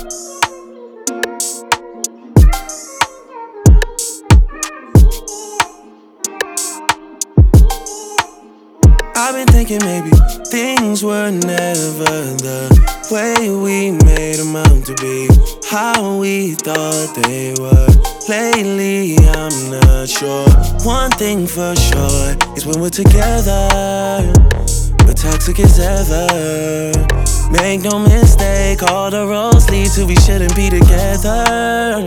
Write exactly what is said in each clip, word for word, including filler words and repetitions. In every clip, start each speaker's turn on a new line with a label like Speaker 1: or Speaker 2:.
Speaker 1: I've been thinking maybe things were never the way we made them out to be, how we thought they were. Lately, I'm not sure. One thing for sure is when we're together, we're toxic as ever. Make no mistake, all the roads lead to we shouldn't be together.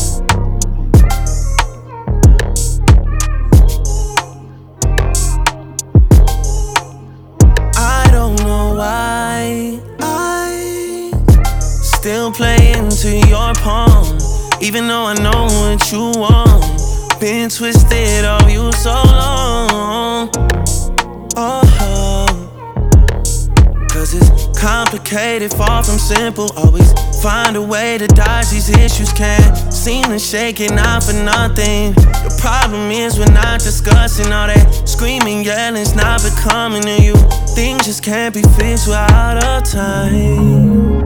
Speaker 1: Why I still play into your palm, even though I know what you want. Been twisted of you so long. Oh, cause it's complicated, far from simple. Always find a way to dodge these issues. Can't seem to shake it, not for nothing. The problem is we're not discussing all that screaming, yelling's not becoming to you. Things just can't be fixed without a time.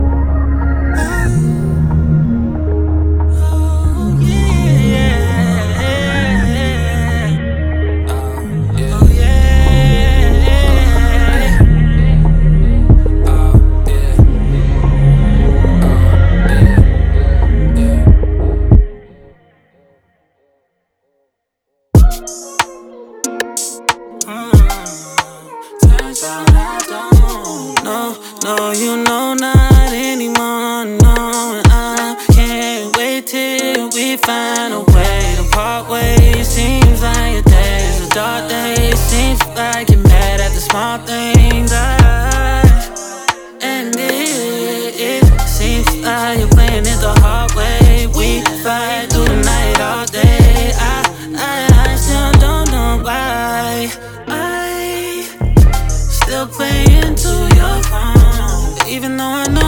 Speaker 2: No, you know not anymore, no, and I can't wait till we find a way to part ways. Seems like your days are dark days, seems like you're mad at the small things. I, and it, it seems like you're playing it the hard way. We fight through the night all day. I, I, I still don't know why I still play into your phone. Even though I know